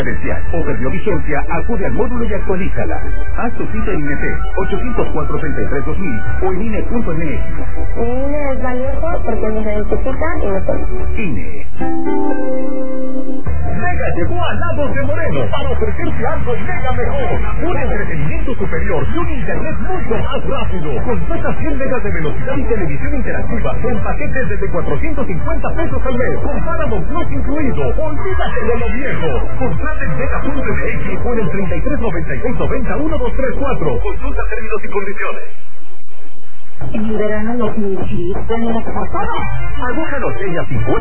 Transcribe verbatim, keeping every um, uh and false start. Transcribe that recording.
o perdió vigencia, acude al módulo y actualízala. Haz tu cita en I N E T ochocientos cuatro, treinta y tres, dos mil o en I N E punto M X. Mi I N E es valioso porque nos identifica y nos conoce. I N E. Mega llegó a Lagos de Moreno para ofrecerte algo mega mejor. Un entretenimiento superior y un internet mucho más rápido. Contrata cien megas de velocidad y televisión interactiva con paquetes desde cuatrocientos cincuenta pesos al mes. Con Paramount Plus incluido. Olvídate de lo viejo. Contrata en mega punto M X o en el treinta y tres, noventa y seis, noventa, uno, dos, tres, cuatro. Consulta términos y condiciones. En el verano los mil chips, ¿dónde las pasaba? Aguja Norteña cincuenta.